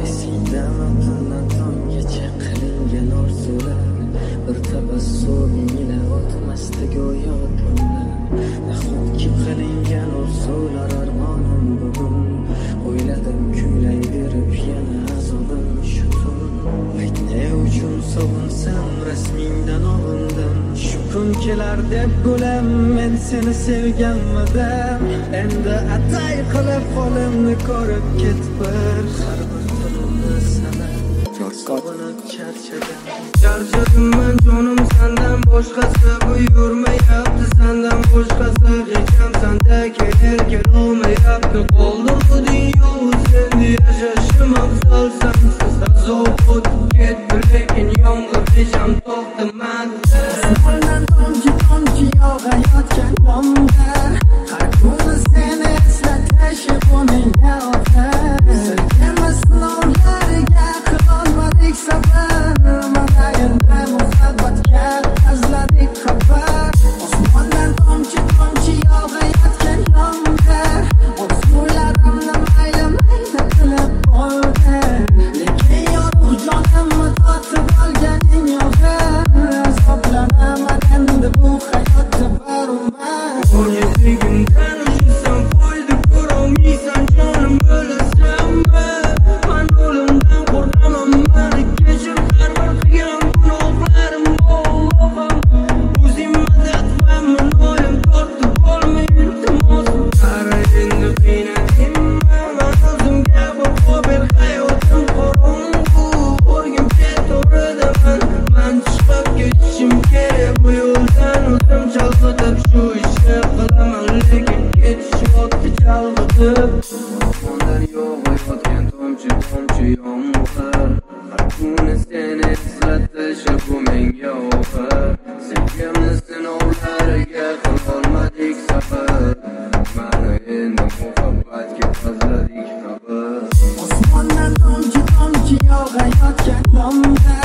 Esingdami tundan tonggacha qilingan orzular, bir tabassum ila o'tmasdi go'yo kunlar. Nahotki qilingan orzular armonim bugun, o'yladim kuylayverib yana azobim shu tun. Ayt ne uchun sovunsam rasmingdan ovundim, shu kun kelar deb gulam men seni sevganmidim. Endi atay qilib qo'limni ko'rib ket bir, har bir tunimni sanab sog'inib charchadim men jonim sendan boshqasi buyurmayapti, sendan boshqasi hech ham senda kelolmayapti. Qoldim bu dunyo senda yashashim afzal, sensiz azob o'tib ketdi lekin yomg'ir hecham to'xtamadi. Osmondan tomchi tomchi yog'ayotgan yomg'ir, har kuni seni eslatish bo'yningga ortar. Silkama sinovlariga qilolmadik sabr, mana endi muhabbatga azladik xabar. Osmondan tomchi tomchi yog'ayotgan yomg'ir, orzularimni mayli mayli qilib qo'ydi, lekin yorug' jonimni tortib olganing yog'ir. Azoblanaman endi bu hayotda barumar. 17 kundan ushlasam foyda ko'rolmaysan jonim, bilasanmi? Man o'limdan qo'rqaman, mani kechir har bir qilgan gunohlarim. Allohim o'zing madad va minoyim tortib olmay iltimos. Qara endi qiynadingmi? Man o'zimga vafo ber, hayotim qorong'u, o'rgim ketaverdaman. Man chiqib ketishim kerak bu yo'ldan, o'zim chalg'itib shu ishni qilaman, lekin ketish vaqti chalg'itib. Osmondan yog'ayotgan tomchi tomchi yomg'ir, har kuni seni eslatish bu menga og'ir. Sevgimni sinovlariga qilolmadik sabr, mana endi muhabbatga azladik xabar. Osmondan tomchi tomchi yog'ayotgan yomg'ir,